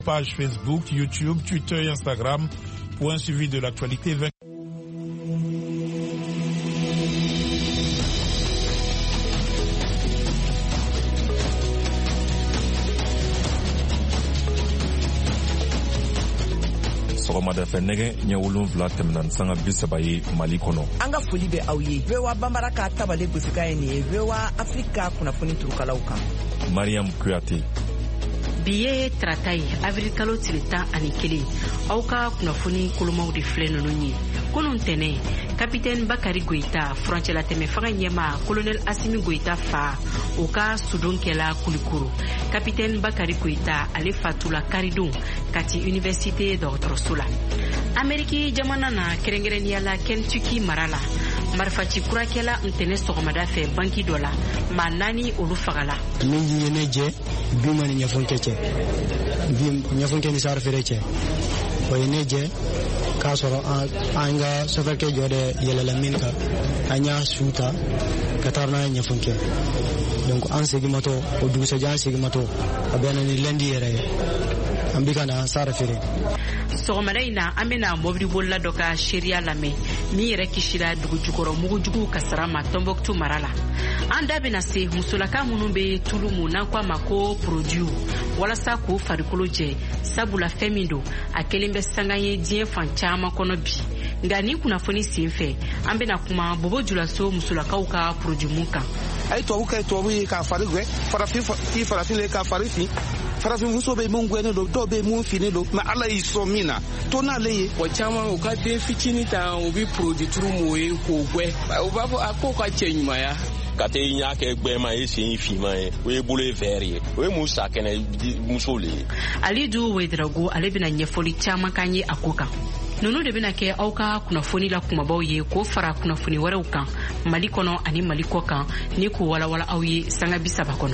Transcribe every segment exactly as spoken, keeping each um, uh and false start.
Page Facebook, YouTube, Twitter et Instagram pour un suivi de l'actualité. Sɔgɔmada fɛ nɛgɛ ɲɛ wolonwula tɛmɛna ni sanga bi saba ye Mali kɔnɔ. An ka foli bɛ aw ye. V O A Banbara ka tabale gosika ye nin ye V O A Afrika kunnafoni turukalaw kan. Mariam Kuyate. Bi ye tarata ye avril kalo tile tan ani kelen aw ka kunnafoni kolomaw de filɛ ninnu ye. Kunun tɛnɛ kapitɛni Bakari Goyita furancɛla tɛmɛ fanga ɲɛma kolonɛl Asimi Goyita fa o ka sudon kɛla Kulikoro. Kapitɛni Bakari Goyita ale fatula karidon kati université dɔgɔtɔrɔso la. Ameriki jamana na kɛrɛnkɛrɛnnenya la Kentucky mara la marifaci kurakɛla ntɛnɛ sɔgɔmada fɛ banki dɔ la maa naani olu fagala. Min ye ne jɛ bi ma ni ɲɛfɔnkɛ cɛ bi ɲɛfɔnkɛ ni sar fere cɛ o ye ne jɛ k'a sɔrɔ an ka sɔfɛkɛ jɔ de yɛlɛla min kan an y'a suta ka taa n'a ye ɲɛfɔnkɛ donc an segimatɔ o dugusɛjɛ an segimatɔ a bɛnna ni lundi yɛrɛ ye an bi ka na sar fere. Sɔgɔmada in na an bɛna mɔbili bolila dɔ ka seereya lamɛn min yɛrɛ kisira dugu jukɔrɔ mugujugu kasara ma Tombouctou mara la. An da bɛna se musolaka minnu bɛ tulu mun n'an ko a ma ko produit walasa k'o farikolo jɛ sabula fɛn min don a kelen bɛ sanga ye diɲɛ fan caman kɔnɔ bi. Nka ni kunnafoni sen fɛ an bɛna kuma Bobo Julaso musolakaw ka produit mun kan. A ye tubabu kɛ tubabu ye k'a fari gɛ farafin k'i farafin le k'a fari fin. Farafin muso bɛ mun gɛnnen don dɔw bɛ mun fini don mais ala y'i sɔn min na to n'ale ye. Wa caman u ka den fitinin ta u bɛ produit turu mun ye k'o gɛ u b'a fɔ a ko ka cɛ ɲumanya. Ka te ɲa kɛ gbɛma ye sen finman ye o ye bolo ye vert ye o ye mun sa kɛnɛ muso le ye. Alidu Wedrago ale bɛna ɲɛfɔli caman k'an ye a ko kan. Nunu de bɛna kɛ aw ka kunnafoni la kumabaw ye k'o fara kunnafoni wɛrɛw kan Mali kɔnɔ ani Mali kɔ kan ni k'o walawala aw ye sanga bi saba kɔnɔ.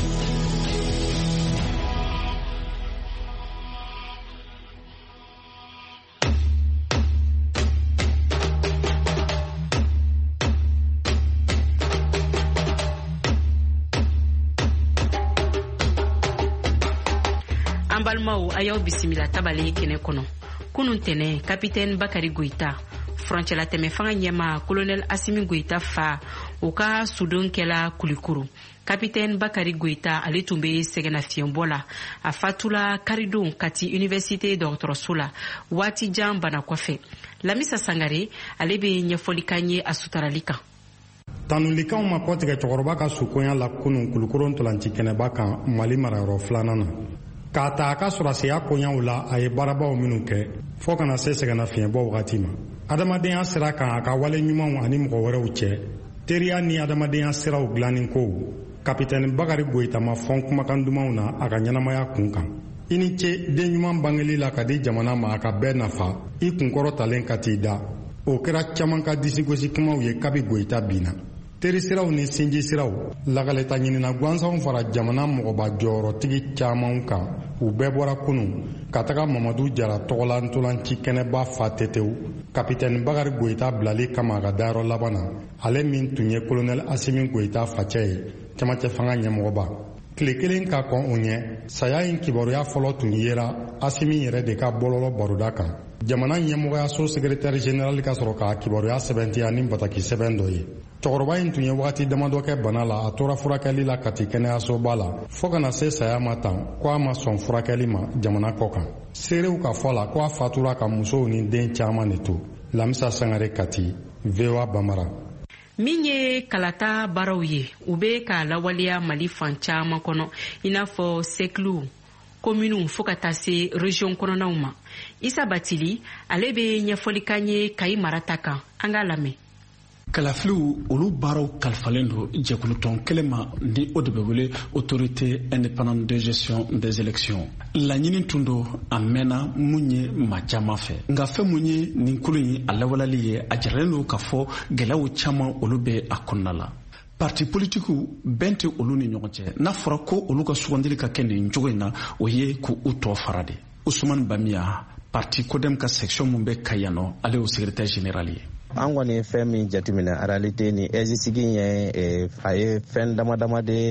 An balimaw a y'aw bisimila tabale kɛnɛ kɔnɔ. Kunun tɛnɛ kapitɛni Bakari Goyita furancɛla tɛmɛ fanga ɲɛma kolonɛl Asimi Goyita fa o ka sudon kɛla Kulikoro. Kapitɛni Bakari Goyita ale tun bɛ sɛgɛnnafiɲɛbɔ la a fatula karidon kati université dɔgɔtɔrɔso la waati jan bana kɔfɛ. Lamisa Sangare ale bɛ ɲɛfɔli k'an ye a sutarali kan. Tanulikanw ma kɔtigɛ cɛkɔrɔba ka sukonya la kunun Kulikoro ntolanci kɛnɛba kan Mali marayɔrɔ filanan na. K'a ta a ka sɔrɔsiya koɲaw la a ye baarabaw minnu kɛ fɔ kana se sɛgɛnnafiɲɛbɔ wagati ma. Adamadenya sira kan a ka wale ɲumanw ani mɔgɔ wɛrɛw cɛ teriya ni adamadenya siraw dilanin kow kapitɛni Bakari Goyita ma fɔn kumakan dumanw na a ka ɲɛnamaya kun kan. I ni ce den ɲuman bangeli la ka di jamana ma a ka bɛɛ nafa i kunkɔrɔ talen ka t'i da o kɛra caman ka disigosi kumaw ye kabi Goyita binna. Teri siraw ni sinji siraw lagaleta ɲinina gansanw fara jamana mɔgɔba jɔyɔrɔtigi camanw kan u bɛɛ bɔra kunun ka taga Mamadu Jara tɔgɔla ntolanci kɛnɛba fa tetew kapitɛni Bakari Goyita bilali kama a ka dayɔrɔ laban na ale min tun ye kolonɛl Asimi Goyita facɛ ye cɛmancɛ fanga ɲɛmɔgɔba. Tile kelen ka kɔn o ɲɛ saya in kibaruya fɔlɔ tun yera Asimi yɛrɛ de ka bɔlɔlɔ baroda kan. Jamana ɲɛmɔgɔyaso sekretɛri jenerali ka sɔrɔ k'a kibaruya sɛbɛntiya ni bataki sɛbɛn dɔ ye. Cɛkɔrɔba in tun ye wagati damadɔ kɛ bana la a tora furakɛli la kati kɛnɛyasoba la fɔ kana se saya ma tan ko a ma sɔn furakɛli ma jamana kɔ kan. Seerew ka fɔ la ko a fatura ka musow ni den caman de to. Lamisa Sangare Kati, V O A Banbara. Min ye kalata baaraw ye u bɛ ka lawaleya Mali fan caman kɔnɔ i n'a fɔ seklu kominiw fo ka taa se région kɔnɔnaw ma. Isa Batili ale bɛ ɲɛfɔli k'an ye Kayi marata kan an k'a lamɛn. Kalafiliw olu baaraw kalifalen don jɛkulutɔn kelen ma ni o de bɛ wele autorité indépendante de gestion des élections. Laɲini tun don a mɛnna mun ye maa caman fɛ nka fɛn mun ye nin kolo in a lawalali ye a jaralen don k'a fɔ gɛlɛyaw caman olu bɛ a kɔnɔna la. Parti politikiw bɛn tɛ olu ni ɲɔgɔn cɛ n'a fɔra ko olu ka sugandili ka kɛ nin cogo in na o ye k'u tɔ fara de. Ousmane Bamiya parti Codem ka section mun bɛ Kayi yan nɔ ale y'o secrétaire général ye. An kɔni ye fɛn min jateminɛ réalité ni exisigi ye a ye fɛn dama dama de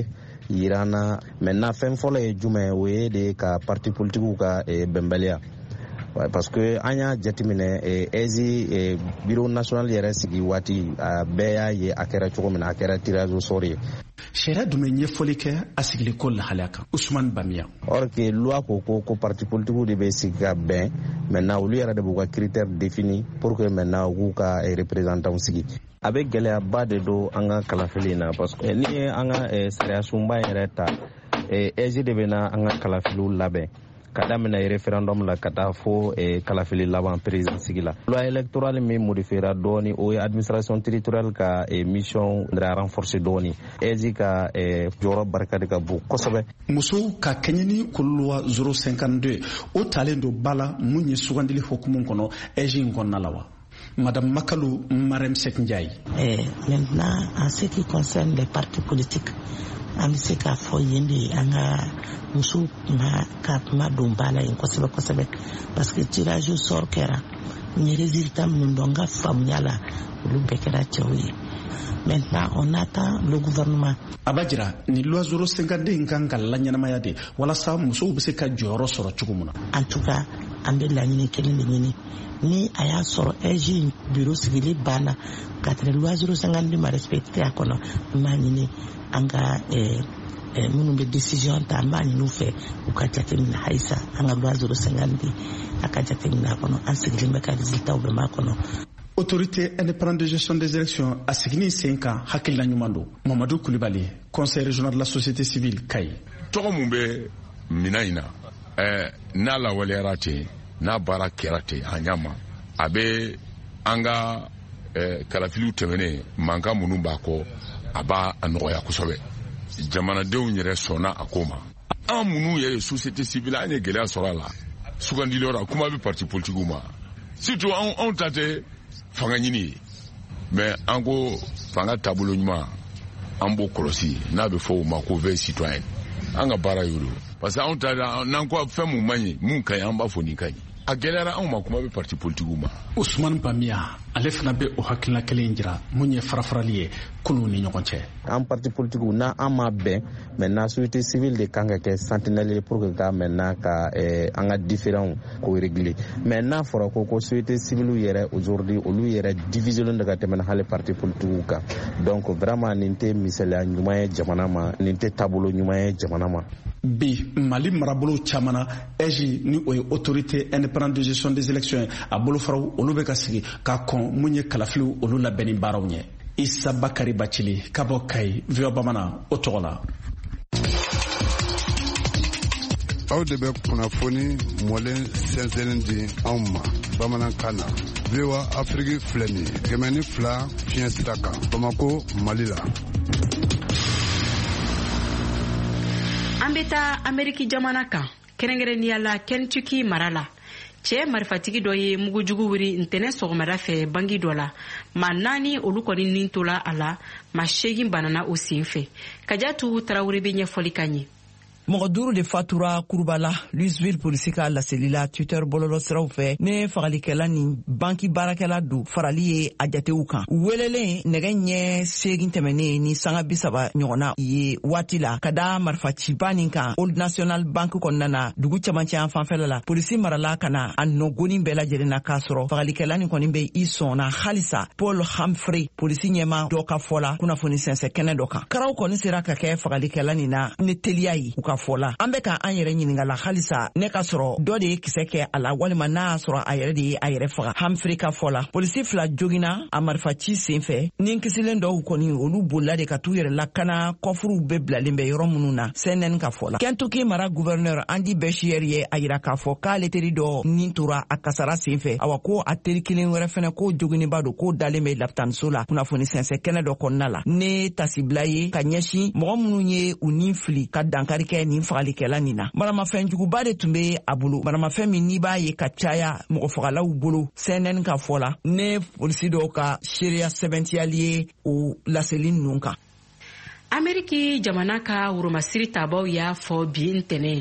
yirana maintenant fɛn fɔlɔ ye jumɛn o ye de ka parti politiques ka bɛnbaliya parce que an y'a jateminɛ ezi bureau national yɛrɛ sigi waati bɛɛ y'a ye a kɛra cogo min na a kɛra tirage au sort ye. Sariya jumɛn ɲɛfɔli kɛ a sigili ko lahalaya kan Usman Bamiya. Or que loi ko ko ko parti politique de bɛ sigi ka bɛn maintenant olu yɛrɛ de b'u ka critère défini pour que maintenant u k'u ka représentants sigi. A bɛ gɛlɛyaba de don an ka kalafili na parce que ni ye an ka sariya sunba yɛrɛ ta ezi de bɛ na an ka kalafiliw labɛn. Ka daminɛ référendum la ka taa fo kalafili laban président sigi la. Loi électorale min modifiera dɔɔni o ye administration territoriale ka mission renforcer dɔɔni. Ezi ka jɔyɔrɔ barika de ka bon kosɛbɛ. Musow ka kɛɲɛ kuluwa zéro cinquante-deux o talen don bala mun ye sugandili hukumu kɔnɔ ezi in kɔnɔna la wa. Madame Makalou Marem Sekndiaye. Eh, maintenant, en ce qui concerne les partis politiques, an bɛ se k'a fɔ yen de an ka musow ma ka kuma don ba la yen kosɛbɛ kosɛbɛ parce que tirage au sort kɛra n ye résultat minnu dɔn n ka faamuya la olu bɛɛ kɛra cɛw ye. Maintenant on attend le gouvernement. A b'a jira ni loi zéro cinquante-deux in kan ka laɲɛnamaya de walasa musow bɛ se ka jɔyɔrɔ sɔrɔ cogo min na. En tout cas an bɛ laɲini kelen de ɲini ni a y'a sɔrɔ E J bureau sigili banna ka tɛmɛ loi zéro cinquante-deux ma respecté a kɔnɔ n b'a ɲini an ka minnu bɛ décision ta an b'a ɲini u fɛ u ka jateminɛ halisa an ka loi zéro cinquante-deux a ka jateminɛ a kɔnɔ an sigilen bɛ ka résultat bɛɛ m'a kɔnɔ. Autorité indépendante de gestion des élections a signé cinq ans hakilina ɲuman don. Mamadou Koulibaly, conseil régional de la société civile Kayi. Tɔgɔ mun bɛ mina in na ɛɛ n'a lawaleyara ten n'a baara kɛra ten a ɲa ma a bɛ an ka kalafiliw tɛmɛnen mankan minnu b'a kɔ a b'a nɔgɔya kosɛbɛ. Jamanadenw yɛrɛ sɔnna a ko ma. An minnu yɛrɛ société civile an ye gɛlɛya sɔrɔ a la sugandiliyɔrɔ kuma bɛ parti politiques ma surtout anw ta tɛ fanga ɲini ye mais an ko fanga taabolo ɲuman an b'o kɔlɔsi n'a bɛ fɔ o ma ko veille citoyenne an ka baara y'o don parce que anw ta n'an ko fɛn mun man ɲi mun ka ɲi an b'a fɔ nin ka ɲi a gɛlɛyara anw ma kuma bɛ parti politiques ma. Usman Bamiya ale fana bɛ o hakilina kelen jira mun ye farafarali ye kunun ni ɲɔgɔn cɛ. An parti politiques n'a an ma bɛn maintenant société civile de kan ka kɛ sentinelle pour que ka maintenant ka an ka différents ko régler mais n'a fɔra ko ko société civile yɛrɛ aujourd'hui olu yɛrɛ division de ka tɛmɛ hali parti politiques kan donc vraiment nin tɛ misaliya ɲuman ye jamana ma nin tɛ taabolo ɲuman ye jamana ma. Bi Mali marabolo caman na E J ni o ye autorité indépendante de gestion des élections a bolofaraw olu bɛ ka sigi ka kɔn mun ye kalafiliw olu labɛnni baaraw ɲɛ. Isa Bakari Bacili ka bɔ Kayi V O A Bamanan o tɔgɔ la. Aw de bɛ kunnafoni mɔlen sɛnsɛnnin di anw ma bamanankan na V O A Afrique filɛ nin ye kɛmɛ ni fila fiɲɛ sira kan Bamako Mali la. An bɛ taa Ameriki jamana kan kɛrɛnkɛrɛnnenya la Kentucky mara la cɛ marifatigi dɔ ye mugujugu wuri ntɛnɛ sɔgɔmada fɛ bangi dɔ la ma naani olu kɔni nin tola a la ma seegin banana o sen fɛ Kajatu Tarawele bɛ ɲɛfɔli ka ɲɛ. mɔgɔ duuru de fatura kuruba la Louisville polisi ka laseli la Twitter bɔlɔlɔsiraw fɛ ne fagalikɛla ni banki baarakɛla don farali ye a jatew kan welelen nɛgɛ ɲɛ seegin tɛmɛnen ni sanga bisaba ɲɔgɔnna ye waati la ka da marifaciba nin kan Old National Bank kɔnɔna na dugu camancɛ an fanfɛla la polisi marala ka na a nɔgoni bɛɛ lajɛlen na k'a sɔrɔ fagalikɛla nin kɔni bɛ i sɔnna halisa Paul Humphrey polisi ɲɛma dɔ ka fɔ la kunnafoni sɛnsɛ kɛnɛ dɔ kan karaw kɔni sera ka kɛ fagalikɛla nin na ne teliya ye u ka fɔla an bɛ ka an yɛrɛ ɲininka la halisa ne ka sɔrɔ dɔ de ye kisɛ kɛ a la walima n'a y'a sɔrɔ a yɛrɛ de ye a yɛrɛ faga Humphrey ka fɔla polisi fila jogina a marifaci sen fɛ ni kisilen dɔw kɔni olu bolila de ka t'u yɛrɛ lakana kɔfuruw bɛ bilalen bɛ yɔrɔ minnu na C N N ka fɔla Kentucky mara gouverneur Andy Beshear ye a yira k'a fɔ k'ale teri dɔ nin tora a kasara sen fɛ awa ko a teri kelen wɛrɛ fɛnɛ ko joginiba don k'o dalen bɛ lapitaniso la kunnafoni sɛnsɛ kɛnɛ dɔ kɔnɔna la ne tasibila ye ka ɲɛsin mɔgɔ minnu ye u nin fili ka dankari kɛ nin fagalikɛla nin na maramafɛn juguba de tun bɛ a bolo maramafɛn min n'i b'a ye ka caya mɔgɔ fagalaw bolo C N N ka fɔ la ne polisi dɔw ka seereya sɛbɛntiyali ye o laseli ninnu kan. Ameriki jamana ka woromasiri tabaw y'a fɔ bi ntɛnɛ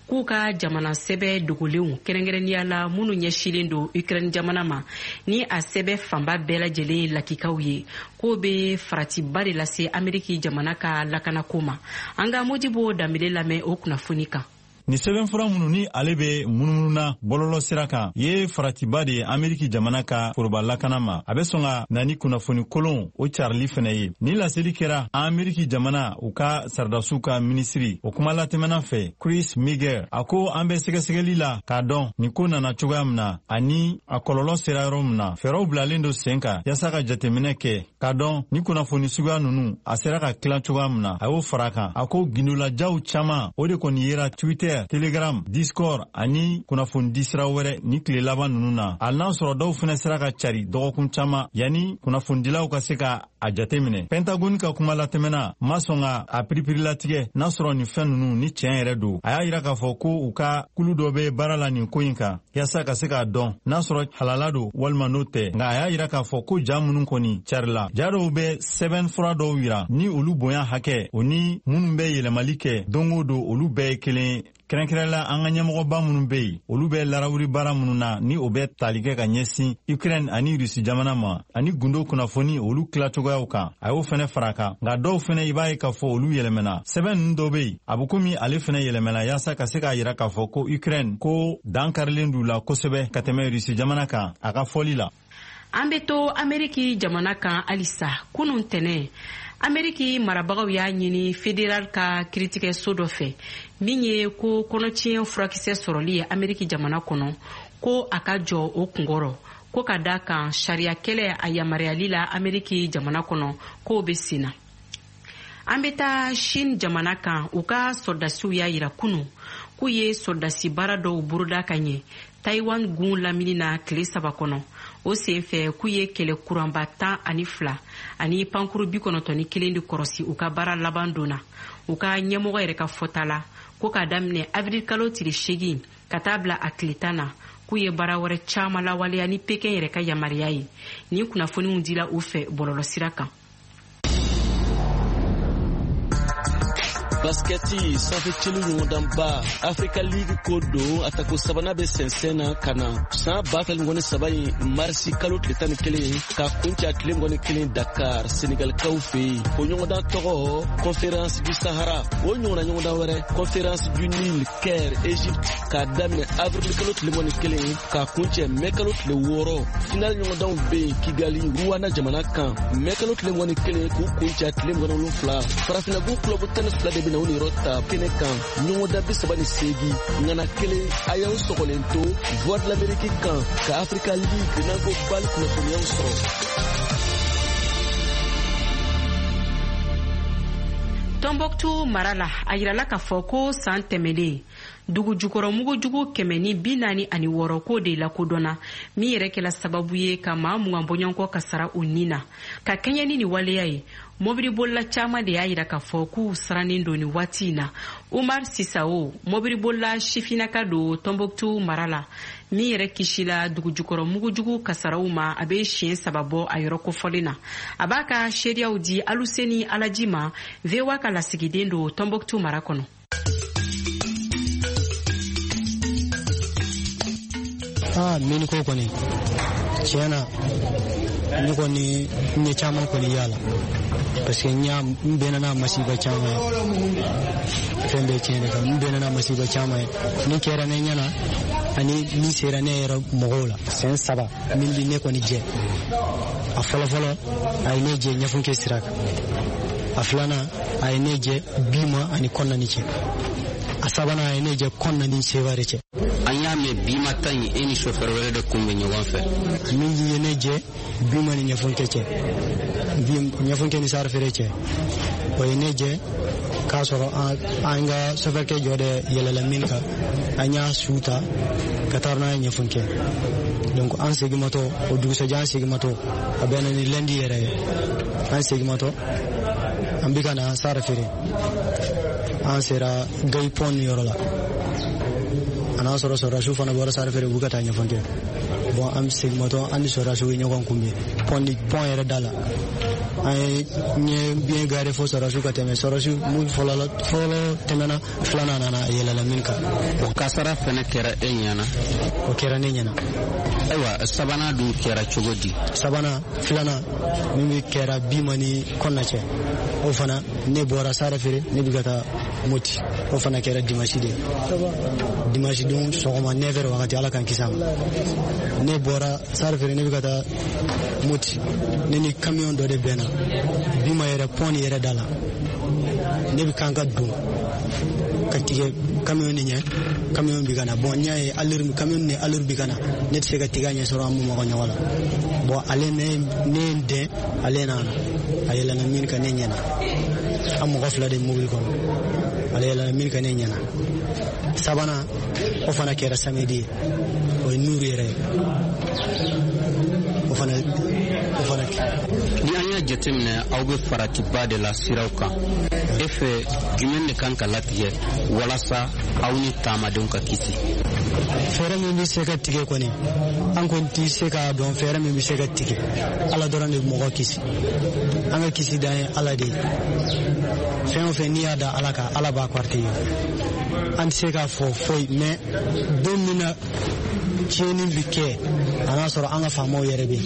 k'u ka jamana sɛbɛ dogolenw kɛrɛnkɛrɛnnenya la minnu ɲɛsilen don Ukraine jamana ma ni a sɛbɛ fanba bɛɛ lajɛlen ye lakikaw ye k'o bɛ faratiba de lase Ameriki jamana ka lakanako ma. An ka Modibo Dambele lamɛn o kunnafoni kan. Ni sɛbɛnfura minnu ni ale bɛ munumunu bɔlɔlɔ sira kan ye faratiba de Ameriki jamana ka foroba lakana ma a bɛ sɔn ka na ni kunnafoni kolon o carili fɛnɛ ye. Ni laseli kɛra Ameriki jamana u ka saridasiw ka minisiri o kuma latɛmɛnan fɛ Chris Miguel a ko an bɛ sɛgɛsɛgɛli la k'a dɔn ni ko nana cogoya min na ani a kɔlɔlɔ sera yɔrɔ min na fɛɛrɛw bilalen don sen kan yaasa ka jateminɛ kɛ k'a dɔn ni kunnafoni suguya ninnu a sera ka tilan cogoya min na a y'o fara kan. A ko gindolajaw caman o de kɔni yera Twitter, Telegram, Discord ani kunnafoni di sira wɛrɛ ni tile laban ninnu na. Hali n'a sɔrɔ dɔw fɛnɛ sera ka cari dɔgɔkun caman yanni kunnafonidilaw ka se ka a jateminɛ. Pentagon ka kuma latɛmɛna ma sɔn ka a piripiri latigɛ n'a sɔrɔ nin fɛn ninnu ni tiɲɛ yɛrɛ don. A y'a yira k'a fɔ ko u ka kulu dɔ bɛ baara la nin ko in kan yaasa ka se k'a dɔn n'a sɔrɔ halala don walima n'o tɛ. Nka a y'a yira k'a fɔ ko ja minnu kɔni carila ja dɔw bɛ sɛbɛn fura dɔw yira ni olu bonya hakɛ o ni minnu bɛ yɛlɛmali kɛ don o don olu bɛɛ ye kelen. Kɛrɛnkɛrɛnla an ka ɲɛmɔgɔba minnu bɛ yen olu bɛ larawuri baara minnu na ni o bɛ tali kɛ ka ɲɛsin Ukraine ani Rusi jamana ma ani gundo kunnafoni olu tilacogoyaw kan a y'o fɛnɛ fara kan. Nka dɔw fɛnɛ i b'a ye k'a fɔ olu yɛlɛmɛna sɛbɛn ninnu dɔw bɛ yen a bɛ komi ale fɛnɛ yɛlɛmɛna yaasa ka se k'a yira k'a fɔ ko Ukraine ko dankarilen d'u la kosɛbɛ ka tɛmɛ Rusi jamana kan a ka fɔli la. An bɛ to Ameriki jamana kan halisa kunun tɛnɛ Ameriki marabagaw y'a ɲini fédéral ka kiiritigɛ so dɔ fɛ min ye ko kɔnɔtiɲɛ furakisɛ sɔrɔli ye Ameriki jamana kɔnɔ ko a ka jɔ o kunkɔrɔ ko ka da kan sariya kɛlɛ a yamaruyali la Ameriki jamana kɔnɔ k'o bɛ sen na. An bɛ taa Chine jamana kan u ka sɔrdasiw y'a yira kunun k'u ye sɔrdasi baara dɔw boroda ka ɲɛ Taiwan gun lamini na tile saba kɔnɔ. O senfɛ k'u ye kɛlɛ kuranba tan ani fila ani pankuru bi kɔnɔntɔn ni kelen de kɔrɔsi u ka baara laban donna. U ka ɲɛmɔgɔ yɛrɛ ka fɔta la ko k'a daminɛ avril kalo tile seegin ka taa bila a tile tan na k'u ye baara wɛrɛ caman lawaleya ni Pekin yɛrɛ ka yamaruya ye. Ni kunnafoniw dila u fɛ bɔlɔlɔsira kan. Basketi sanfɛ celu ɲɔgɔndan ba Africa League ko don a tako sabanan bɛ sɛnsɛn na ka na san ba fila ni saba in marisi kalo tile tan ni kelen ka kunci a tile mugan ni kelen Dakar Senegalikaw fɛ yen. O ɲɔgɔndan tɔgɔ Conférence du Sahara. O ɲɔgɔnna ɲɔgɔndan wɛrɛ Conférence du Nil Caire Égypte k'a daminɛ avril kalo tile mugan ni kelen ka kuncɛ mai kalo tile wɔɔrɔ. Final ɲɔgɔndanw bɛ yen Kigali Rwanda jamana kan mai kalo tile mugan ni kelen k'u kunci a tile mugan ni wolonwula. Farafinnabu club tan ni fila de bɛ na u ni yɔrɔ ta kɛnɛ kan ɲɔgɔndan bi saba ni seegin ŋana kelen a y'aw sɔgɔlen to Voix de l'Amérique kan ka Africa League n'an ko bali kunnafoniyaw sɔrɔ. Tombouctou mara la a yirala k'a fɔ ko san tɛmɛlen dugu jukɔrɔ mugujugu kɛmɛ ni bi naani ani wɔɔrɔ ko de lakodɔnna min yɛrɛ kɛla sababu ye ka maa mugan bɔɲɔgɔnkɔ ka sara u ni na ka kɛɲɛ ni nin waleya ye. Mobili bolila caman de y'a yira k'a fɔ k'u sarannen don nin waati in na. Umar Sisao mobili bolila sifinaka don Tombouctou mara la min yɛrɛ kisila dugu jukɔrɔ mugujugu kasaraw ma a bɛ siɲɛ saba bɔ a yɔrɔ kofɔlen na. A b'a ka seereyaw di Aluseni Alaji ma V O A ka lasigiden don Tombouctou mara kɔnɔ. Ah, mini ko kɔni tiɲɛna ne kɔni n ye caman kɔni yala parce que n bɛnna n'a masiba caman ye fɛn bɛɛ tiɲɛ de kan n bɛnna n'a masiba caman ye ni kɛra ne ɲɛna ani min sera ne yɛrɛ mɔgɔw la sɛn saba min bi ne kɔni jɛ a fɔlɔfɔlɔ a ye ne jɛ ɲɛfukɛ sira kan a filanan a ye ne jɛ bima ani kɔnɔna cɛ a sabanan a ye ne jɛ kɔnɔna ni seware cɛ. An y'a mɛn bima ta in e ni chauffeur wɛrɛ de kun bɛ ɲɔgɔn fɛ. Min ye ne jɛ bima ni ɲɛfukɛ cɛ ɲɛfukɛ ni sari feere cɛ o ye ne jɛ k'a sɔrɔ an ka sofɛrikɛ jɔ de yɛlɛla min kan an y'a su ta ka taa n'a ye ɲɛfukɛ donc an segimatɔ o dugusɛjɛ an segimatɔ a bɛnna ni lundi yɛrɛ ye an segimatɔ an bɛ ka na sari feere an sera gayi pɔn ni yɔrɔ la a n'a sɔrɔ sɔrɔdasiw fana bɔra sari feere u bɛ ka taa ɲɛfɔ kɛ bon an segimatɔ an ni sɔrɔdasiw ye ɲɔgɔn kunbɛn pɔn yɛrɛ da la ay nye bien garé fo sarasu ka teme sarasu mu folala folo temena flana nana yela la minka o kasara fene kera enyana o kera nenyana aywa sabana du kera chogodi sabana flana mimi kera bimani konnache o fana ne bora sara fere ne bigata moti o fana kera dimashi de dimashi dum sogoma never wakati ala kan kisam ne bora sara fere ne bigata moti ne ni camion do de bena bima yere poni yere dala ne bi kanka dum katige camion ni nya camion bi kana bon nya alur camion ni alur bi kana net se katiga nya soro amu ko nyawala bo ale ne ne de ale na ayela na min ka ne nya na amu ko fla de mobil ko ale la min ka ne nya na sabana o fana kera samedi o nuri re o fana o fana ni anya jetemne aw be farati ba de la sirauka efe jumen ne kan kalatiye wala sa aw ni tamadon ka kisi fere mi bi se ka tige ko ni an ko ti se ka don fere mi bi se ka tige ala doran de mo ko kisi an ga kisi da ala de fe on fe ni ada ala ka ala ba kwarti an se ka fo foi me domina cheni bike ana soro an ga famo yere be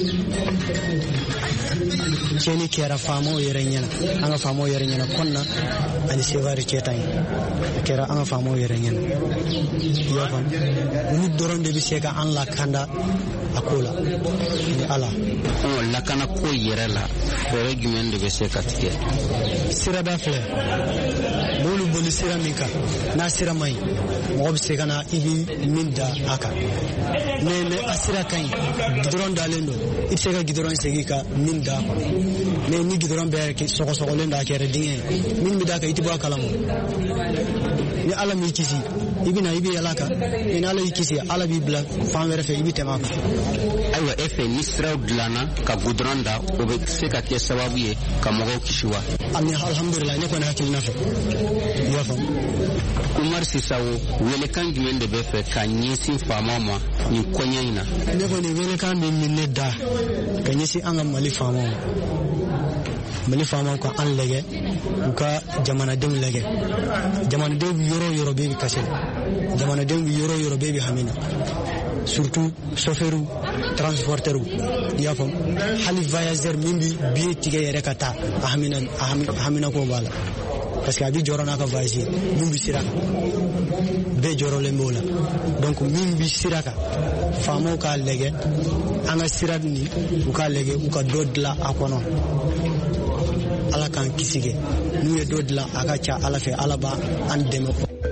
cheni kera famo yere nyana an ga famo yere nyana konna an se vari chetan kera an ga famo yere nyana yo fam mu doron de bi se ka an la kanda akola ni ala on la kana ko yere la fere gumen de be se ka tike sira da fle bolu bolu sira minka na sira mai mo bi se kana ibi minda aka ne ne asira kan gidron dalendo itse ka gidron segi ka minda ne ni gidron be ke soko soko lenda kere dinge min mi da ka itiba kalamo ni ala mi kisi ibina ibi alaka ni ala kisi ala bi bla famere fe ibi tema aywa efe nisra dlana ka gudronda o be se ka ke sababu ye ka mogo kishiwa ami alhamdulillah ne ko na hakil nafa yo fam Umar Sisawo wele kan jumen de be fe ka nyesi fama ma ni konyaina ne ko ni wele kan min ne da ka nyesi anga mali fama mali fama ko an lege ka jamana dem lege jamana dem yoro yoro be bi kase jamana dem yoro yoro be bi hamina surtout chauffeur transporteur ya fam hali voyageur mimbi bi tige yere kata hamina hamina ko bala parce que abi jorona ka voyager mimbi siraka be joro le mola donc mimbi siraka famo ka lege anga siradni u ka lege u ka dodla akono ala kan kisige nu ye dodla aka cha ala fe ala ba an deme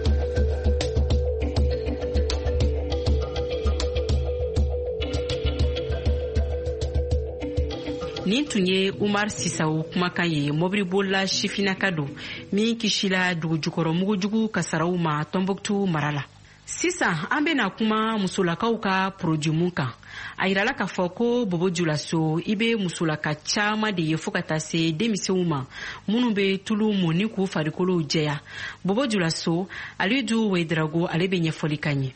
nin tun ye Umar Sisawo kumakan ye mobili bolila sifinaka don min kisila dugu jukɔrɔ mugujugu kasaraw ma Tɔnbɔkutu mara la. Sisan an bena kuma musolakaw ka produit mun kan. A yirala k'a fɔ ko Bobo Dioulasso i be musolaka caaman de ye fɔɔ ka taa se denmisɛnw ma minnu be tulu mɔn ni k'u farikolow jɛya. Bobo Dioulasso Alidu Wedrago ale be ɲɛfɔli ka ɲɛ.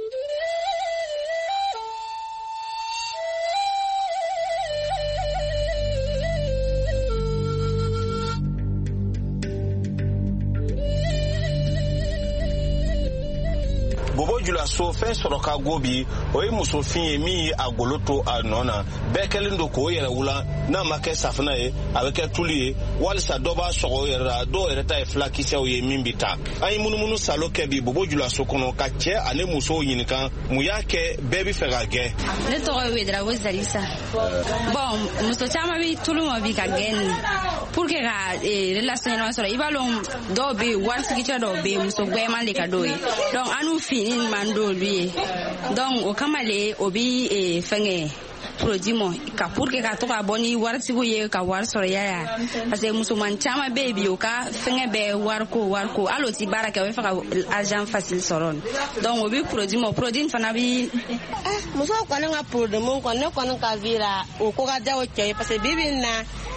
Bobo Dioulasso fɛn sɔrɔ ka go bi o ye musofin ye min ye a golo to a nɔ na bɛɛ kɛlen don k'o yɛrɛ wula n'a ma kɛ safinɛ ye a bɛ kɛ tulu ye walisa dɔ b'a sɔgɔ o yɛrɛ la dɔw yɛrɛ ta ye filakisɛw ye min bi taa an ye munumunu salo kɛ bi Bobo Dioulasso kɔnɔ ka cɛ ani musow ɲininka mun y'a kɛ bɛɛ bi fɛ ka gɛn. Ne tɔgɔ ye Wedrago Zalisa. Bon muso caman bi tulu ma bi ka gɛn pour que ka relation ɲɛnama sɔrɔ i b'a dɔn dɔw bɛ yen warisigicɛ dɔw bɛ yen muso gɛnman de ka dɔw ye donc an n'u fini man d'olu ye donc o kama le o bi fɛngɛ produit mɔ ka pour que ka to ka bɔ ni waritigiw ye ka wari sɔrɔ yaya parce que musoman caman bɛ yen bi o ka fɛngɛ bɛɛ wariko wariko hali o ti baara kɛ o bɛ fɛ ka argent facile sɔrɔ donc o bi produit mɔ produit fana bi. musow kɔni ka produit mun kɔni ne kɔni ka vira o ko ka diya o cɛ ye parce que bi bi in na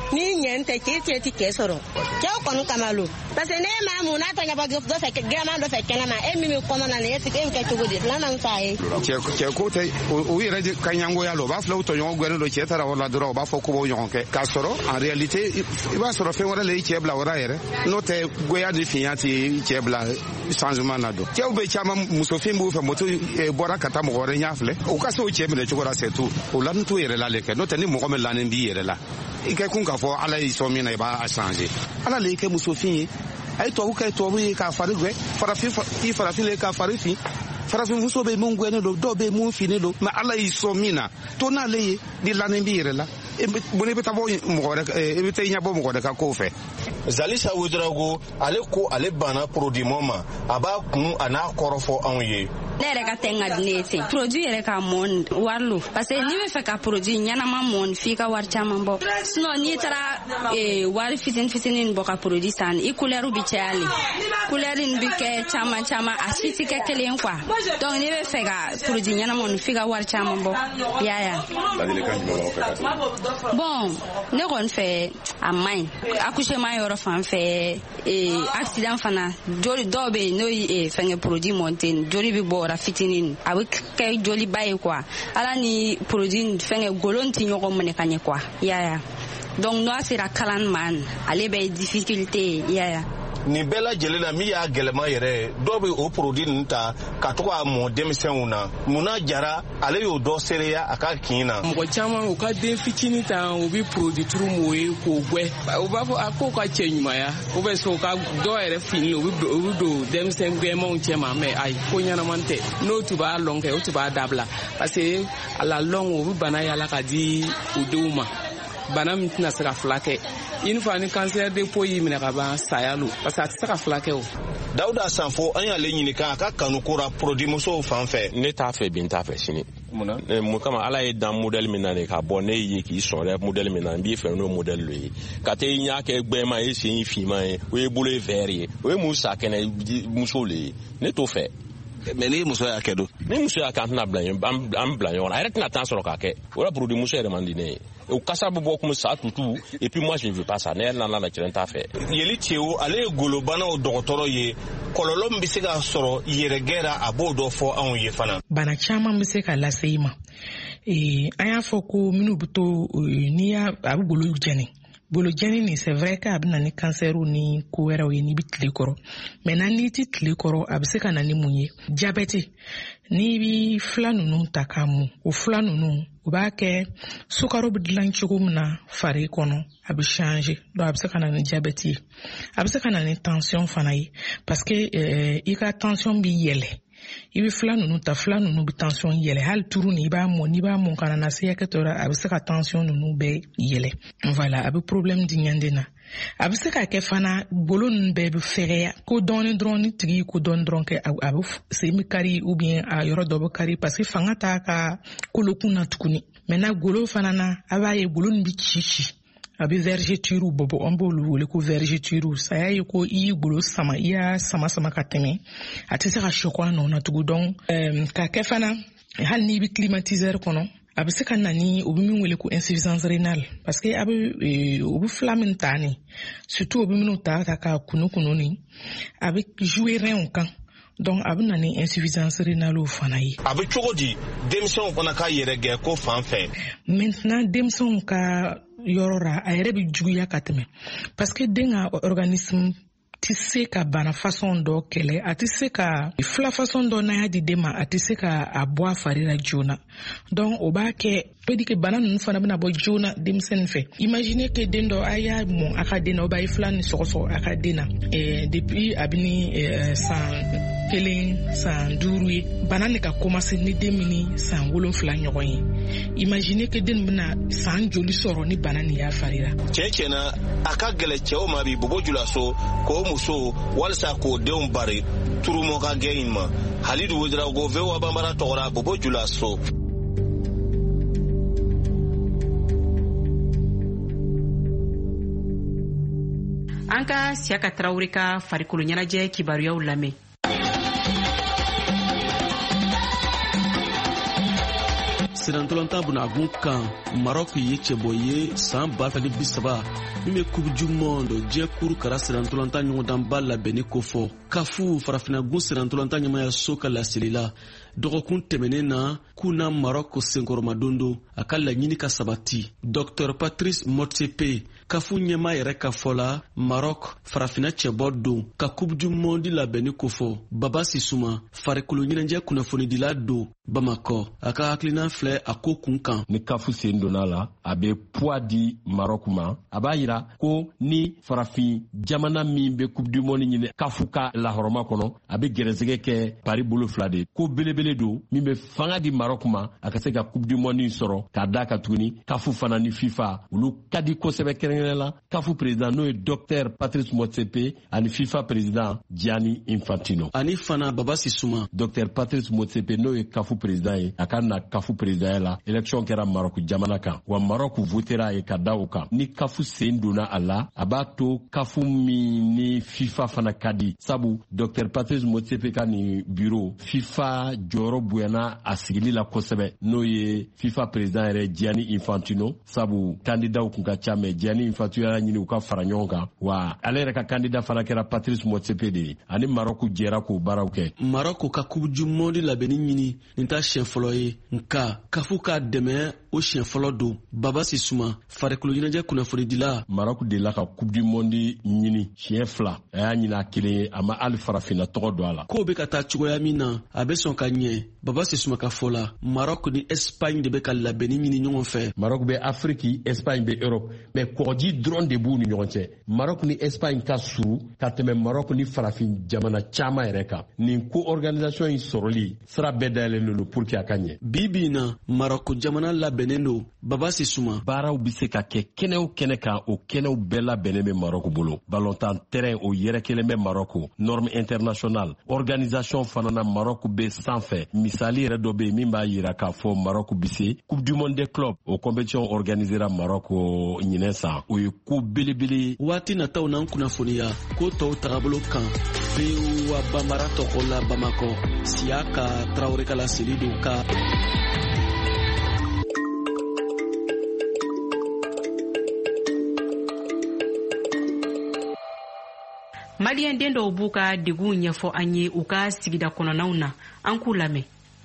ni nyente ke ke ti ke soro ke ko no kamalo parce que ne ma mu na to nya ba do fe ke gama do fe ke na e mi mi ko na ne ti ke ke to godi la na sai ke ke ko te o yere de kanyango ya lo ba flo to yo gwere do che tara wala do ba fo ko bo yon ke ka soro en réalité il va soro fe wala le che bla wala yere no te goya de fiati che bla changement na do ke o be chama musofin bu fe moto e bora kata mo gore nyafle o ka so che me chukora setu o lan tu yere la le ke no te ni mo ko me la ndi yere la ike kun ka fo ala yi so mi na ba a changer ala le ke musofin ay to ka to bi ka fari gwe fara fi fi fara fi le ka fari fi fara fi muso be mun gwe ne do do be mun fi ne do ma ala yi so mi na to na le di la ndi yere la e bone be ta bo mo gore e be te nya bo mo gore ka ko fe Zalisa Ouedraogo ale ko ale bana produit moma aba kun ana korofo anye nere ka tenga dinete produit ere ka mon warlo parce que ni me fe ka produit nyana ma mon fi ka war chama mbo sino ni tara e war fitin fitinin bo ka produit san i couleur bi chali couleur in bi ke chama chama asiti ke kelen kwa donc ni me fe ka produit nyana mon fi ka war chama mbo ya ya bon ne kon fe amai accouchement yoro fan fe e accident fana joli dobe no e fenge produit monten joli bi bo rafitinin avec kay joli baye quoi ala ni produit fenge golonti nyoko mene kanye quoi ya ya donc no asira kalan man ale be difficulté ya ya ni bela jelena mi ya gelema yere dobe o produit nta katwa mo demisen una muna jara ale yo do sereya aka kina mo chama o ka de fitini ta o bi produit tru mo e ko gwe o ba fo akoko chenyuma ya o be so ka do ere fini o bi do demisen gwe mo chema me ai ko nyana mante no tu ba lonke o tu ba dabla parce que ala long o bi bana ya la ka di o duma bana mitna sera flake une fois ni cancer de peau yi mina ka ba sayalo parce que sera flake o Dauda Sanfo anya le nyini ka ka kanu kura produit muso fanfɛ ne t'a fɛ bin t'a fɛ sini muna mu kama ala ye dan modèle min na ne ka bɔ ne ye k'i sɔrɔ modèle min na n b'i fɛ n'o modèle lo ye ka te ɲa kɛ gbɛma ye sen finman ye o ye bolo ye vert ye o ye mun sa kɛnɛ muso le ye ne t'o fɛ mais ni muso y'a kɛ don ni muso y'a kɛ an tɛna bila an bila ɲɔgɔn na a yɛrɛ tɛna temps sɔrɔ k'a kɛ o la produit muso yɛrɛ man di ne ye o kasa bɛ bɔ comme ça tutu et puis moi je ne veux pas ça ne yɛrɛ nana la cɛn t'a fɛ yeli cɛw ale ye golobanaw dɔgɔtɔrɔ ye kɔlɔlɔ min bɛ se ka sɔrɔ yɛrɛgɛra a b'o dɔ fɔ anw ye fana bana caman bɛ se ka lase i ma an y'a fɔ ko minnu bɛ to n'i y'a a bɛ golo jɛni bolo jɛni ni c'est vrai que a bɛ na ni kansɛriw ni ko wɛrɛw ye n'i bɛ tile kɔrɔ maintenant n'i tɛ tile kɔrɔ a bɛ se ka na ni mun ye diabète n'i bɛ fila ninnu ta k'a mun o fila ninnu o b'a kɛ sukaro bɛ dilan cogo min na fari kɔnɔ a bɛ changer donc a bɛ se ka na ni diabète ye a bɛ se ka na ni tension fana ye parce que euh, i ka tension bɛ yɛlɛ i bɛ fila ninnu ta fila ninnu bɛ tension yɛlɛ hali turu ni i b'a mɔn n'i b'a mɔn kana na se hakɛ dɔ la a bɛ se ka tension ninnu bɛɛ yɛlɛ voilà a bɛ problème di ɲɛnden na a bɛ se ka kɛ fana golo ninnu bɛɛ bɛ fɛgɛya ko dɔɔni dɔrɔn ni tigi ko dɔɔni dɔrɔn kɛ a bɛ sen bɛ kari ou bien a yɔrɔ dɔ bɛ kari parce que fanga t'a ka kolokun na tuguni maintenant golo fana na a b'a ye golo nin bɛ ci ci a bɛ vergeture bɔbɔ an b'olu wele ko vergeture saya ye ko i y'i golo sama i y'a sama sama ka tɛmɛ a tɛ se ka sɔkɔ a nɔ na tugun donc ka kɛ fana hali n'i bɛ climatiseur kɔnɔ a bɛ se ka na ni o bɛ min wele ko insuffisance rénale parce que a bɛ o bɛ fila min ta ni surtout o bɛ minnu ta ta ka kunu kunu ni a bɛ jouer rein kan donc a bɛ na ni insuffisance rénale fana ye. a bɛ cogo di denmisɛnw fana ka yɛrɛgɛ ko fan fɛ. maintenant denmisɛnw ka yɔrɔ ra a yɛrɛ bɛ juguya ka tɛmɛ parce que den ka organisme ti se ka bana façon dɔ kɛlɛ a ti se ka fila façon dɔ n'a y'a di den ma a ti se ka a bɔ a fari la joona donc o b'a kɛ peut que bana ninnu fana bɛna bɔ joona denmisɛnnin fɛ imagine que den dɔ a y'a mɔn a ka den na o b'a ye fila ni sɔgɔsɔgɔ a ka den na depuis a bɛ ni san kelen san duuru ye bana ni ka commencer ni den min ni san wolonfila ɲɔgɔn ye imagine que den bɛna san joli sɔrɔ ni bana nin y'a fari la. cɛ cɛ na a ka gɛlɛ cɛw ma bi bobo jula so k'o muso walisa k'o denw bari turumɔ ka gɛ in ma Halidu Ouedraogo V O A Bambara tɔgɔra bobo jula so. an ka Siyaka Tarawele ka farikolo ɲɛnajɛ kibaruyaw lamɛn. sirantolanta bunagun kan Maroc ye cɛbɔ ye san ba fila ni bi saba min bɛ coupe du monde diɲɛ kuru kara sirantolanta ɲɔgɔndanba labɛnni kofɔ kafu farafinagun sirantolanta ɲɛmaya so ka laseli la dɔgɔkun tɛmɛnen na k'u na Maroc senkɔrɔmadon don a ka laɲini ka sabati. Docteur Patrice Motsepe kafu ɲɛma yɛrɛ ka fɔ la Maroc farafina cɛbɔ don ka coupe du monde labɛnni kofɔ Baba Sisuma farikolo ɲɛnajɛ kunnafonidila don Bamakɔ a ka hakilina filɛ a ko kun kan. Ni kafu sen donna la a bɛ poids di Maroc ma a b'a yira ko ni farafin jamana min bɛ coupe du monde ɲini kafu ka lahɔrɔma kɔnɔ a bɛ gɛrɛsɛgɛ kɛ Paris bolo fila de ko belebele don min bɛ fanga di Maroc ma a ka se ka coupe du monde sɔrɔ k'a d'a kan tuguni kafu fana ni FIFA olu ka di kosɛbɛ kɛrɛnkɛrɛnnen la kafu président n'o ye docteur Patrice Motsepe ani FIFA président Gianni Infantino ani fana Baba Sisuma. Docteur Patrice Motsepe n'o ye kafu président ye a ka na kafu président la élection kɛra Maroc jamana kan wa Maroc votera ye ka da o kan ni kafu sen donna a la a b'a to kafu min ni FIFA fana ka di sabu docteur Patrice Motsepe ka ni bureau FIFA jɔyɔrɔ bonyana a sigili la kosɛbɛ n'o ye FIFA président yɛrɛ Gianni Infantino sabu candidat kun ka ca mɛ Gianni Infantino y'a ɲini u ka fara ɲɔgɔn kan wa ale yɛrɛ ka candidat fana kɛra Patrice Motsepe de ye ani Maroc jɛra k'o baaraw kɛ. Maroc ka coupe du monde labɛnni ɲini nin ta siɲɛ fɔlɔ ye nka kafu k'a dɛmɛ o siɲɛ fɔlɔ don. Baba Sisuma farikolo ɲɛnajɛ kunnafonidila Maroc de la ka coupe du monde ɲini siɲɛ fila a y'a ɲini a kelen ye a ma hali farafinna tɔgɔ don a la. K'o bɛ ka taa cogoya min na a bɛ sɔn ka ɲɛ. Baba Sisuma ka fɔ la Maroc ni Espagne de bɛ ka labɛnni ɲini ɲɔgɔn fɛ. Maroc bɛ Afrique, Espagne bɛ Europe mais kɔgɔji dɔrɔn de b'u ni ɲɔgɔn cɛ. Maroc ni Espagne ka surun ka tɛmɛ Maroc ni farafin jamana caman yɛrɛ kan. Nin ko organisation in sɔrɔli sira bɛɛ dayɛlɛlen don pour que a ka ɲɛ. Bi bi in na Maroc jamana labɛnnen don. Baba Sisuma baaraw bɛ se ka kɛ kɛnɛ o kɛnɛ kan o kɛnɛw bɛɛ labɛnnen bɛ Maroc bolo. Ballontan terrain o yɛrɛ kelen bɛ Maroc norme internationale organisation fana na Maroc bɛ sanfɛ. Misali yɛrɛ dɔ bɛ yen min b'a yira k'a fɔ Maroc bɛ se coupe du monde des clubs o compétition organisera Maroc ɲinɛ san o ye ko belebele. Waati nataw n'an kunnafoniya ko tɔw tagabolo kan V O A Bambara tɔgɔ la Bamakɔ Siaka Traoré ka laseli don ka Malien den dɔw b'u ka degun ɲɛfɔ an ye u ka sigida kɔnɔnaw na an k'u lamɛn.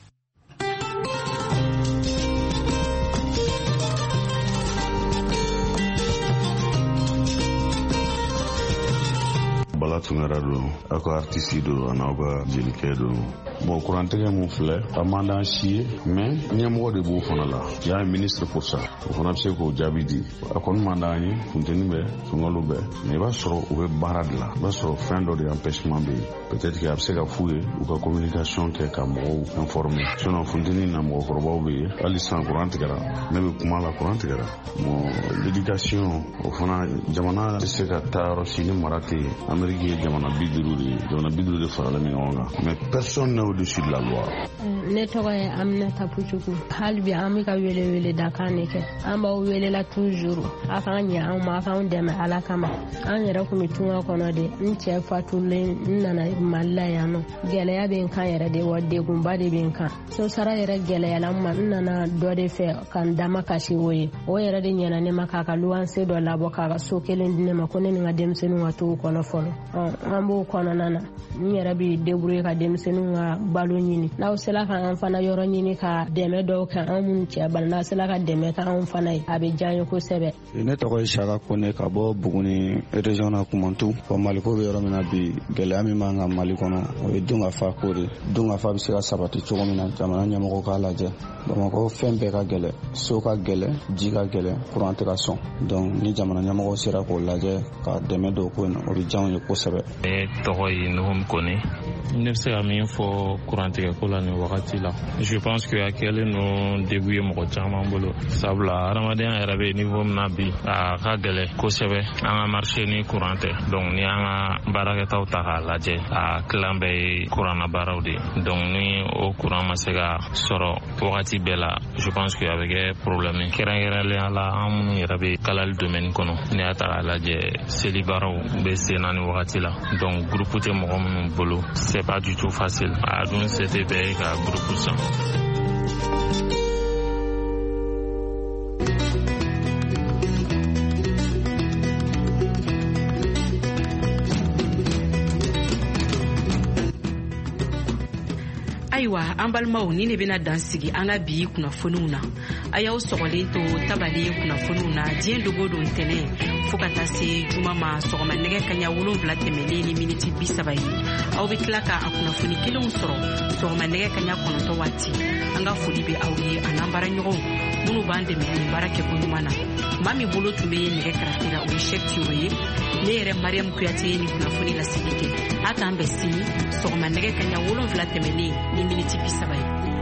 Bala Tungara don a ka artiste don a n'aw ka jelikɛ don. Bon kurantigɛ mun filɛ a man d'an si ye mais ɲɛmɔgɔ de b'o fana la il y a un ministre pour ça o fana bɛ se k'o jaabi di a kɔni man d'an ye funteni bɛ sunkalo bɛ mais i b'a sɔrɔ u bɛ baara de la i b'a sɔrɔ fɛn dɔ de empêchement bɛ yen peut-être que a bɛ se ka f'u ye u ka communication kɛ ka mɔgɔw informer sinon funteni na mɔgɔkɔrɔbaw bɛ yen hali sisan kuran tigɛra ne bɛ kuma la kuran tigɛra bon l'éducation o fana jamana tɛ se ka taa yɔrɔ si ni mara tɛ yen Amérique ye jamana bi duuru de ye jamana bi duuru de faralen ɲɔgɔn kan mais personne n'est au-dessus de la loi. Ne tɔgɔ ye Aminata Pujugu hali bi an bɛ ka wele wele da kan de kɛ an b'aw welela toujours a k'an ɲɛ an ma a k'an dɛmɛ Ala kama an yɛrɛ tun bɛ tunga kɔnɔ de n cɛ fatulen n nana Mali la yan nɔ gɛlɛya bɛ n kan yɛrɛ de wa degunba de bɛ n kan so sara yɛrɛ gɛlɛyala n ma n nana dɔ de fɛ ka n dama kasi o ye o yɛrɛ de ɲɛna ne ma k'a ka luwanse dɔ labɔ k'a ka so kelen di ne ma ko ne ni n ka denmisɛnninw ka to o kɔnɔ fɔlɔ an b'o kɔnɔna na n yɛrɛ bɛ débrouiller ka denmisɛnninw ka balo ɲini n'aw sera ka an fana yɔrɔ ɲini ka dɛmɛ dɔw kɛ an minnu cɛ bali n'a sera ka dɛmɛ kɛ anw fana ye a bɛ diya n ye kosɛbɛ. Ne tɔgɔ ye Saka Kone ka bɔ Buguni région na Kumantu wa Maliko bɛ yɔrɔ min na bi gɛlɛya min b'an kan Mali kɔnɔ o ye dunkafa ko de dunkafa bɛ se ka sabati cogo min na jamana ɲɛmɔgɔw k'a lajɛ Bamakɔ fɛn bɛɛ ka gɛlɛ so ka gɛlɛ ji ka gɛlɛ courant tɛ ka sɔn donc ni jamana ɲɛmɔgɔw sera k'o lajɛ ka dɛmɛ dɔw ko in na o bɛ diya n ye kosɛbɛ. Ne tɔgɔ ye Nuhum Kone ne bɛ se ka min fɔ kurantigɛ ko la nin wagati la je pense que a kɛlen no degun ye mɔgɔ caman bolo sabula adamadenya yɛrɛ bɛ niveau min na bi a ka gɛlɛ kosɛbɛ an ka marché ni courant tɛ donc ni an ka baarakɛtaw ta k'a lajɛ a tilan bɛɛ ye courant na baaraw de donc ni o courant ma se ka sɔrɔ wagati bɛɛ la je pense que a bɛ kɛ problème kɛrɛnkɛrɛnnenya la an minnu yɛrɛ bɛ kalali domaine kɔnɔ ni y'a ta k'a lajɛ seli baaraw bɛ sen na ni wagati la donc groupe tɛ mɔgɔ minnu bolo c'est pas du tout facile a dun c'était bɛɛ ka groupe san. ayiwa an balimaw ni ne bena dansigi an ka bi kunnafoniw na a y'aw sɔgɔlen to tabali kunnafoniw na diɲɛ dogo don ntɛnɛ fo ka taa se juma ma sɔgɔma nɛgɛ kaɲa wolonwula tɛmɛlen ni miniti bi saba ye aw be tila ka a kunnafoni kelenw sɔrɔ sɔgɔma nɛgɛ kaɲa kɔnɔntɔ waati an ka foli be aw ye an'an baaraɲɔgɔnw minnu b'an dɛmɛ nin baara kɛko ɲuman na maa min bolo tun be nɛgɛ karafe la o ye shɛk tiyo ye ne yɛrɛ mariam kuyate ye ni kunnafoni lasigi kɛ a k'an bɛ sini sɔgɔma nɛgɛ kaɲa wolonwula tɛmɛlen ni miniti bi saba ye.